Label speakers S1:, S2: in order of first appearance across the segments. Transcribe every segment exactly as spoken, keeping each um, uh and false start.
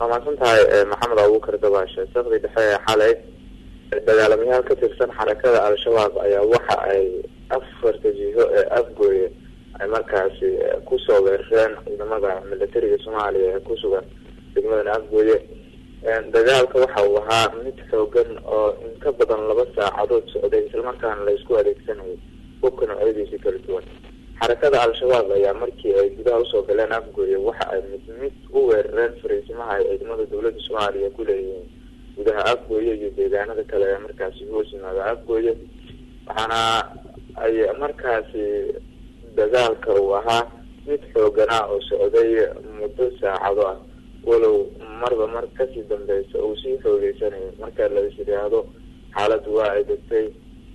S1: ومعصن تاي محمد أبو بكر دباشة سقدي دحية حالي دجالميها كتير سن حركة على الشباب أي وحى أي أفر تجيه أفجوي أي مركز كوسو غيران إذا ماذا من التري الصومالي كوسو دجمنا أفجوي dagaalka waxa uu ahaa mid xoogan oo in ka badan laba saacadood socday isla markaana la isku adeegsanayo hubka noocyadiisa kala duwan xarakada al-shabaab ayaa markii ay gudaha usoo galeen afgooye waxa ay mid mid u weerareen fariisimaha ay ciidamada dowladda Soomaaliya ku leeyihiin gudaha afgooye iyo deegaanada kale ee markaasi hoos yimaada afgooye waxaana ay markaasi dagaalka uu ahaa mid xoogana oo socday muddo saacado ah walow marba mar kasii dambaysa uu sii xoogeysanayay marka la isiraado xaaladu waa ay degtay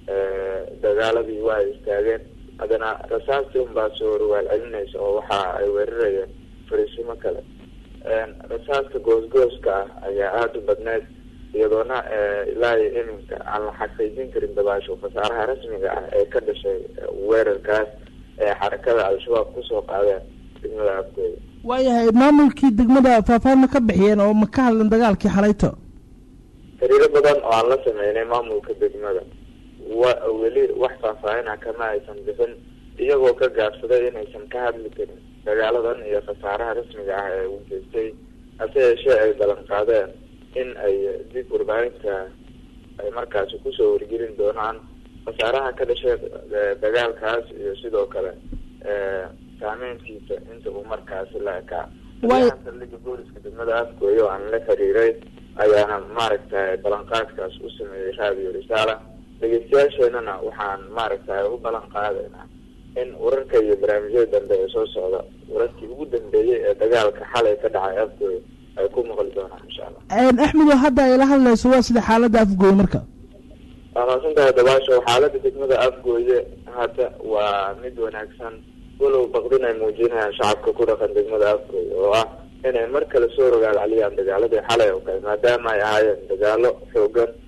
S1: dagaaladii waa ay istaageen haddana rasaastii unbaa soo rogaal celinaysa oo waxa ay weerarayeen fariisimo kale rasaasta goosgooska ah ayaa aada u badneed iyadoona ilaa iminka aan la xaqiijin karin dabaasho khasaaraha rasmiga ah ee ka dhashay weerarkaas ee xarakada al-shabaab kusoo qaadeen degmada afgooye
S2: waayahay maamulkii degmada faahfaahin ma ka bixiyeen oo ma ka hadlan dagaalkii xalayto
S1: xiriiro badan oo aan la sameynay maamulka degmada wa weli wax faahfaahin ah kama aysan bixin iyagoo ka gaabsaday inaysan ka hadli karin dagaaladan iyo khasaaraha rasmiga ah ee uu geystay hase yeeshee ay balan qaadeen in ay dib warbaahinta ay markaasi kusoo wargelin doonaan khasaaraha ka dhashay dagaalkaas iyo sidoo kale saameyntiisa inta uu markaasi la ekaa saldhigga booliska degmada afgooye oo aan la xiriiray ayaana maaragtay balanqaadkaas u sameeyey raadiyo risaala dhegeystayaasheenana waxaan maaragtay u balan qaadaynaa in wararka iyo barnaamijyada dambe ee soo socda wararkii ugu dambeeyey ee dagaalka xalay ka dhacay afgooye ay ku maqli doonaan insha allah
S2: axmed oo hadda ay la hadlayso waa sida xaaladda afgooye marka
S1: waa mahadsantahay dabaasho xaaladda degmada afgooye hadda waa mid wanaagsan walow baqdin ay muujinayaan shacabka ku dhaqan degmada afgooye oo ah inay mar kale soo rogaal celiyaan dagaaladii xalay oo kale maadaama ay ahaayeen dagaalo xoogan